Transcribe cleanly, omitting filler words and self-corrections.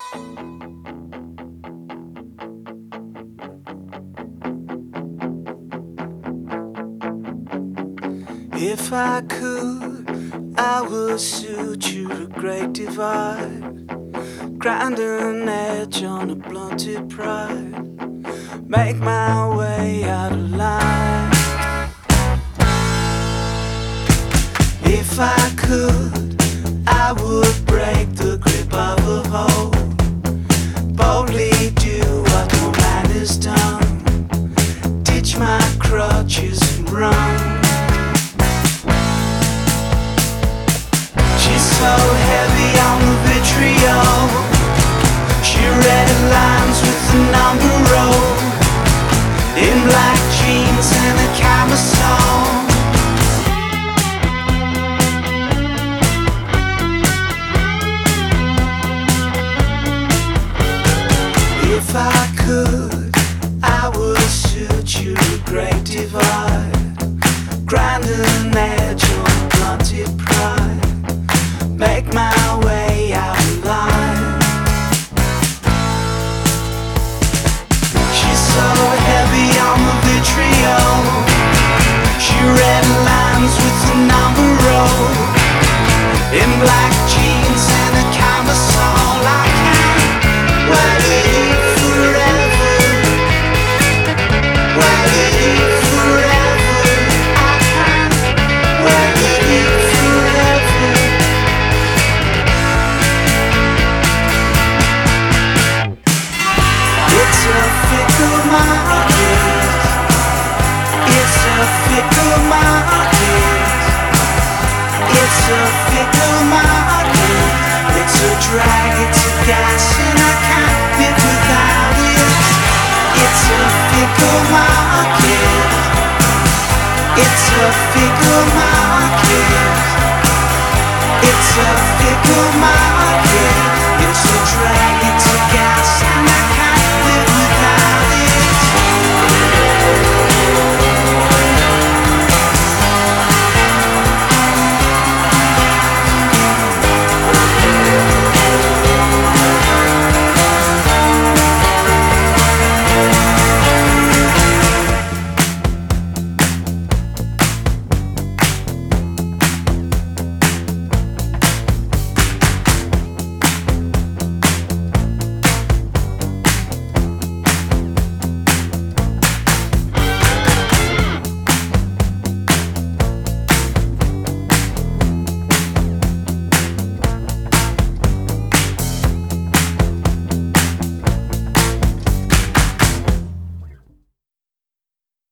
If I could, I would suit you a great divide, grind an edge on a blunted pride, make my way out of line. If I could, I would break the grip of a hoe, boldly do what no man has done, ditch my crutches and run. She's so heavy on the vitriol, she read lines with the number roll, in black jeans and a camisole. If I could, I would suit you a great divide, grind an edge on a blunted pride, make my way out of line. She's so heavy on the vitriol, she read lines with the number roll, in black jeans and a camisole. I can't wait forever, wait forever. I can't wait forever. It's a fickle market, it's a fickle market, it's a fickle market. It's a drag, it's a gas, and I can't live without it. It's a fickle market, it's a fickle market, it's a fickle market.